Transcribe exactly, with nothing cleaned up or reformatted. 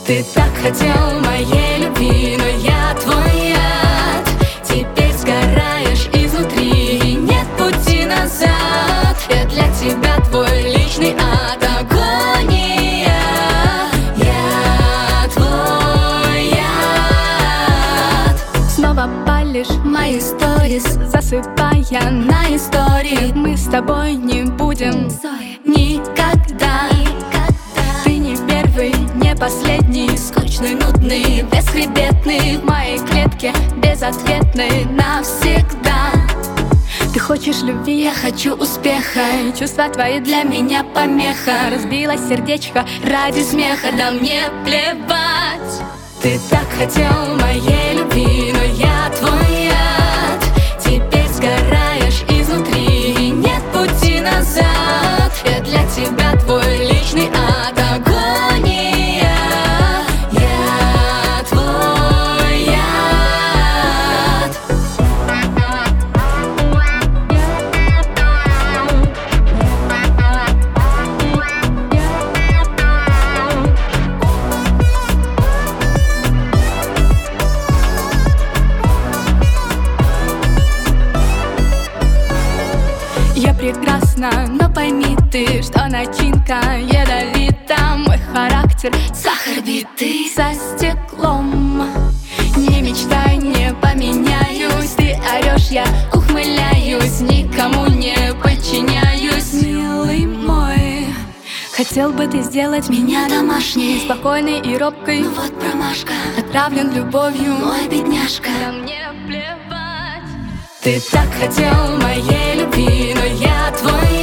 Ты так хотел моей любви, но я твой яд. Теперь сгораешь изнутри, и нет пути назад. Я для тебя твой личный ад, агония. Я твой яд. Снова палишь мои сторис, засыпая на истории. Мы с тобой не будем никогда. Ты не первый, не последний, скучный, нудный, бесхребетный. В моей клетке безответный навсегда. Ты хочешь любви, я хочу успеха, и чувства твои для меня помеха. Разбилось сердечко ради смеха, да мне плевать. Ты так хотел моей любви, но я твой яд. Теперь сгораешь изнутри, и нет пути назад. Я для тебя твой личный ад, агония. Я твой яд. Я прекрасна, но пойми ты, что начинка ядовита. Мой характер сахар битый со стеклом. Не мечтай, не поменяюсь. Ты орешь, я ухмыляюсь, никому не подчиняюсь. Милый мой, хотел бы ты сделать меня домашней, спокойной и робкой. Ну вот промашка, отравлен любовью, мой бедняжка. Да мне плевать. Ты так хотел моей любви, но я твой